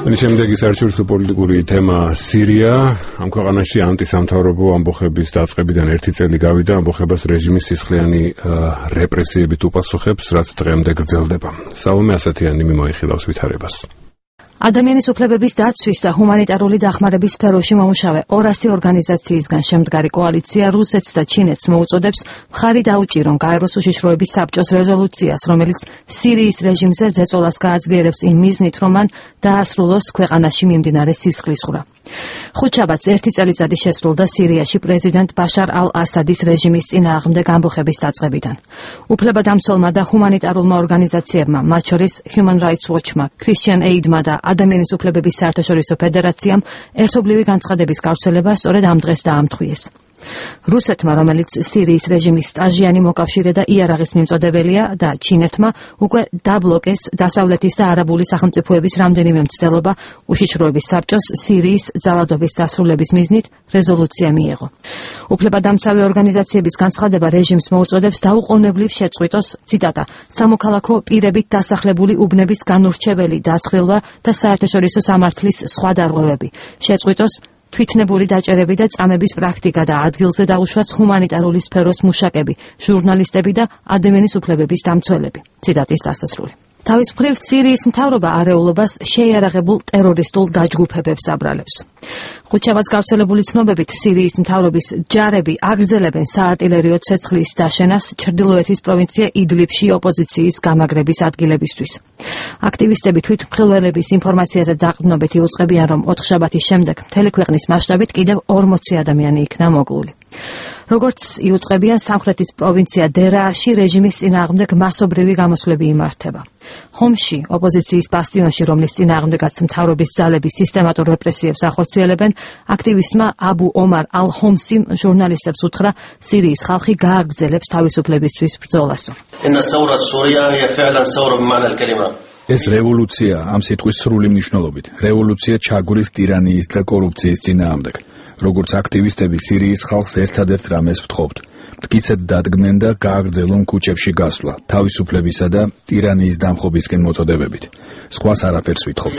შემდეგი საერთაშორისო პოლიტიკური თემა სირია. ამ ქვეყანაში ანტისამთავრობო ამბოხების დაწყებიდან 1 წელი გავიდა. ამბოხებას რეჟიმის სისხლიანი რეპრესიებით უპასუხებს, რაც დღემდე გრძელდება. სალომე ასათიანი მიმოიხილავს ვითარებას. ადამიანის უფლებების დაცვის და ჰუმანიტარული დახმარების სფეროში მომუშავე 200 ორგანიზაციისგან შემდგარი კოალიცია რუსეთს და ჩინეთს მოუწოდებს მხარი დაუჭირონ გაეროს უშიშროების საბჭოს რეზოლუციას, რომელიც სირიის რეჟიმზე ზეწოლას გააძლიერებს იმ მიზნით, რომ მან დაასრულოს ქვეყანაში მიმდინარე სისხლისღვრა. ხუთშაბათს 1 წელიწადი შესრულდა სირიაში პრეზიდენტ ბაშარ ალ-ასადის რეჟიმის წინააღმდეგ ამბოხების დაწყებიდან. უფლებადამცველმა და ჰუმანიტარულმა ორგანიზაციებმა, მათ შორის Human Rights Watch-მა, Christian Aid-მა და ადამიანის უფლებების საერთაშორისო ფედერაციამ ერთობლივი განცხადების გავრცელება სწორედ ამ დღეს დაამტყვიეს. რუსეთმა, რომელიც სირიის რეჟიმის სტაჟიანი მოკავშირე და იარაღის მიმწოდებელია, და ჩინეთმა უკვე დაბლოკეს დასავლეთის და არაბული სახელმწიფოების რამდენიმე მცდელობა უშიშროების საბჭოს სირიის ძალადობის დასრულების მიზნით რეზოლუცია მიიღო. უფლებადამცავი ორგანიზაციების განცხადება რეჟიმს მოუწოდებს დაუყოვნებლივ შეწყვიტოს, ციტატა, სამოქალაქო პირებით დასახლებული უბნების განურჩეველი დაცხრილვა და საერთაშორისო სამართლის სხვა დარღვევები, შეწყვიტოს თვითნებური დაჭერები და წამების პრაქტიკა და ადგილზე დაუშვას ჰუმანიტარული სფეროს მუშაკები, ჟურნალისტები და ადამიანის უფლებების დამცველები. ციტატის დასასრული. თავის მხრივ სირიის მთავრობა არეულობას შეიარაღებულ ტერორისტულ დაჯგუფებებს აბრალებს. ხუთშაბათს გავრცელებული ცნობებით სირიის მთავრობის ჯარები აგრძელებენ საარტილერიო ცეცხლის დაშენას ჩრდილოეთის პროვინცია იდლიბში ოპოზიციის გამაგრების ადგილებისთვის. აქტივისტები თვითმხილველების ინფორმაციაზე დაყრდნობით იუწყებიან, რომ 4 შაბათის შემდეგ მთელი ქვეყნის მასშტაბით კიდევ 40 ადამიანი იქნა მოგლული. როგორც იუწყებიან, სამხრეთის პროვინცია დერააში რეჟიმის წინააღმდეგ მასობრივი გამოსვლები იმართება. ჰომში, ოპოზიციის ბასტიონში, რომლის წინააღმდეგაც მთავრობის ძალები სისტემატურ რეპრესიებს ახორციელებენ, აქტივისტმა აბუ ომარ ალ-ჰომსიმ ჟურნალისტებს უთხრა, სირიის ხალხი გააგრძელებს თავისუფლებისთვის ბრძოლასო. ეს რევოლუცია ამ სიტყვის სრული მნიშვნელობით, რევოლუცია ჩაგვრის ტირანიის და კორუფციის წინააღმდეგ. როგორც აქტივისტები სირიის ხალხს ერთადერთ რამეს ვთხოვთ. მტკიცედ დადგნენ და გააგრძელონ ქუჩებში გასვლა, თავისუფლებისა და ტირანიის დამხობისკენ მოწოდებებით. სხვას არაფერს ვითხოვთ.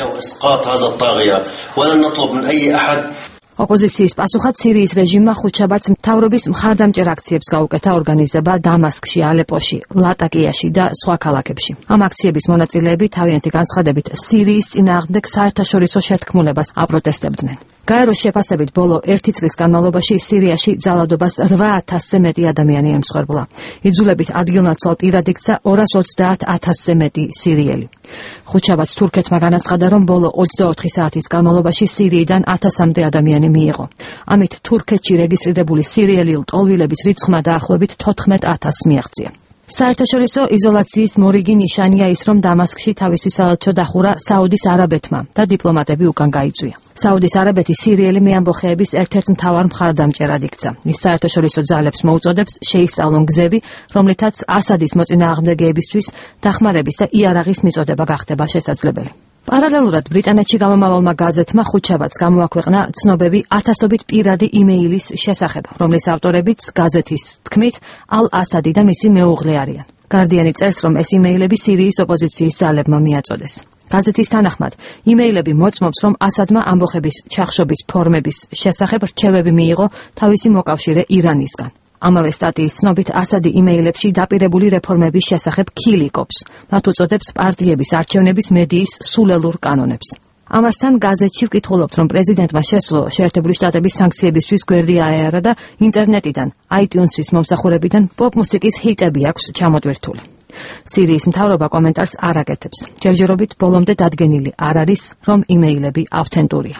ოპოზიციის პასუხად სირიის რეჟიმმა ხუთშაბათს მთავრობის მხარდამჭერ აქციებს გაუკეთა ორგანიზება დამასკში, ალეპოში, ლატაკიაში და სხვა ქალაქებში. ამ აქციების მონაწილეები თავიანთი განცხადებით სირიის წინააღმდეგ საერთაშორისო შეთქმულებას აპროტესტებდნენ. გაეროს შეფასებით ბოლო 1 წლის განმავლობაში სირიაში ძალადობას 8000-ზე მეტი ადამიანი ემსხვერპლა. იძულებით ადგილნაცვალ პირად იქცა 230,000-ზე მეტი სირიელი. ხუთშაბათს თურქეთმა განაცხადა, რომ ბოლო 24 საათის განმავლობაში სირიიდან 1000-მდე ადამიანი მიიღო. ამით თურქეთში რეგისტრირებული სირიელი ლტოლვილების რიცხვმა დაახლოებით 14,000 მიაღწია. საერთაშორისო იზოლაციის მორიგი ნიშანია ის, რომ დამასკში თავისი საელჩო დახურა საუდის არაბეთმა და დიპლომატები უკან გაიწვია. საუდის არაბეთი სირიელი მეამბოხეების ერთ-ერთ მთავარ მხარდამჭერად იქცა. ის საერთაშორისო ძალებს მოუწოდებს შეისწავლონ გზები, რომლითაც ასადის მოწინააღმდეგეებისთვის დახმარების და იარაღის მიწოდება გახდება შესაძლებელი. პარალელურად ბრიტანეთში გამომავალმა გაზეთმა ხუთშაბათს გამოაქვეყნა ცნობები 1000-ობით პირადი იმეილის შესახებ, რომლის ავტორებიც გაზეთის თქმით ალ-ასადი და მისი მეუღლე არიან. გარდიანი წერს, რომ ეს იმეილები სირიის ოპოზიციის ძალებმა მიაწოდეს. გაზეთის თანახმად, იმეილები მოწმობს, რომ ასადმა ამბოხების ჩახშობის ფორმების შესახებ რჩევები მიიღო თავისი მოკავშირე ირანისგან. ამავე სტატიის ცნობით ასადი იმეილებში დაპირებული რეფორმების შესახებ ქილიკობს, მათ უწოდებს პარტიების არჩევნების მედიის სულელურ კანონებს. ამასთან გაზეთში ვკითხულობთ, რომ პრეზიდენტმა შესძლო შეერთებული შტატების სანქციებისთვის გვერდი აეარა და ინტერნეტიდან, iTunes-ის მომსახურებიდან პოპ მუსიკის ჰიტები აქვს ჩამოტვირთული. სირიის მთავრობა კომენტარს არ აკეთებს. ჯერჯერობით ბოლომდე დადგენილი არ არის, რომ იმეილები ავთენტურია.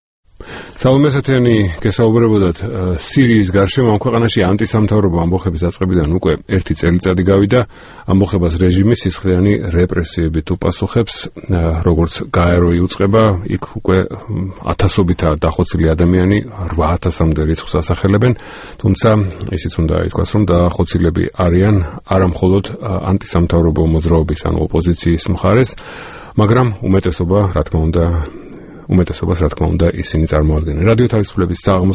სალომე ასათიანი გესაუბრებოდათ სირიის გარშემო. ამ ქვეყანაში ანტისამთავრობო ამბოხების დაწყებიდან უკვე 1 წელიწადი გავიდა. ამბოხებას რეჟიმის სისხლიანი რეპრესიებით უპასუხებს, როგორც გაერო იუწყება, იქ უკვე 1000-ობითაა დახოცილი ადამიანი, 8000-მდე რიცხვს ასახელებენ, თუმცა ისიც უნდა ითქვას, რომ დახოცილები არიან არა მხოლოდ ანტისამთავრობო მოძრაობის, ანუ ოპოზიციის მხარეს, მაგრამ უმეტესობას რა თქმა უნდა ისინი წარმოადგენენ. რადიო თავისუფლების